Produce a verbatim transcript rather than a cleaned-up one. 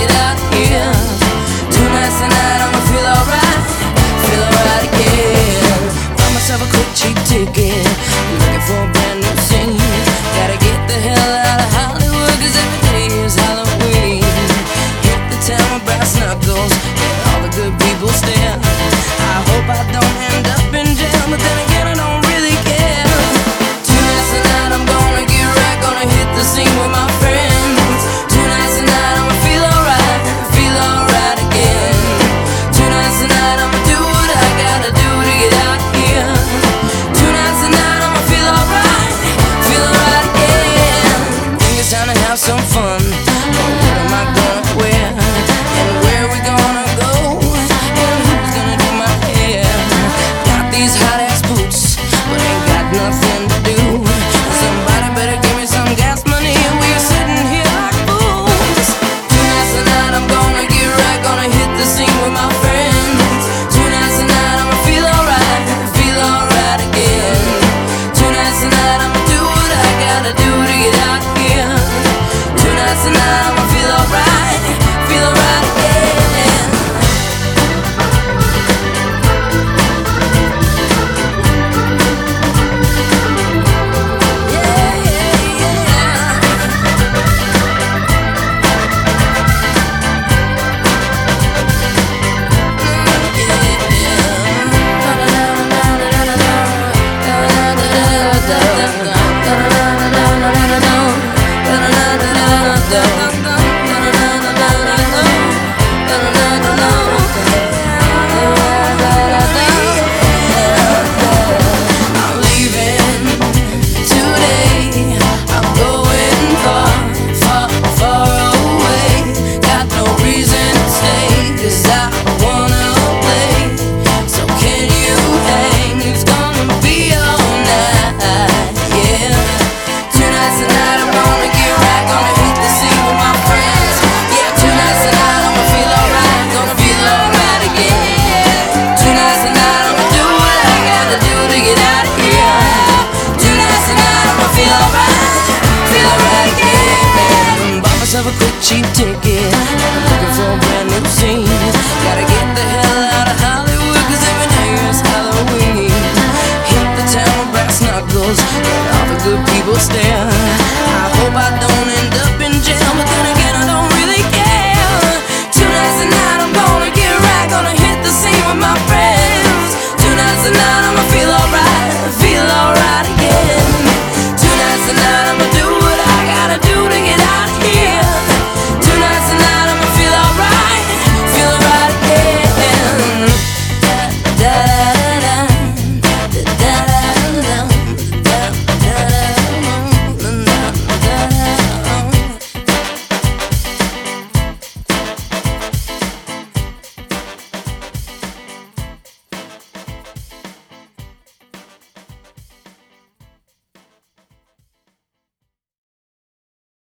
get out here. Tonight's the night, I'ma feel alright, feel alright again. Found myself a quick cheap ticket, looking for a brand new scene. Gotta get the hell out of Hollywood, cause every day is Halloween. Hit the town with brass knuckles, and all the good people stare. I hope I don't end up in jail, but then again I don't really care. Tonight's the night, I'm gonna get right, gonna hit the scene with my friends. Tonight's the night, I'ma feel alright, feel alright again. Tonight's the night, I'ma do what I gotta do to get out here. Tonight's the night, I'ma feel alright, feel alright again. Think it's time to have some fun. What am I gonna wear? And where we gonna go? And who's gonna do my hair? Got these hot ass boots, but ain't got nothing to do. Somebody better give me some gas money, and we're sitting here like fools. Tonight's the night, I'm gonna get right, gonna hit the scene with my friends. Tonight's the night, I'ma feel alright, feel alright again. Tonight's the night, I'ma do what I gotta do to get out here. Tonight's the night, I'ma feel alright, feel alright again. Yeah, yeah, yeah. I'm leaving today. I'm going far, far, far away. Got no reason to stay, cause I wanna play. So can you hang? It's gonna be all night, yeah. Tonight's the night, I'm gonna get right, gonna hit the scene with my friends. Yeah, tonight's the night, I'ma feel alright, gonna feel alright again. Tonight's the night, I'ma do what I gotta do to get out of here. Tonight's the night, I'ma feel alright, feel alright again. Bought myself a quick cheap ticket,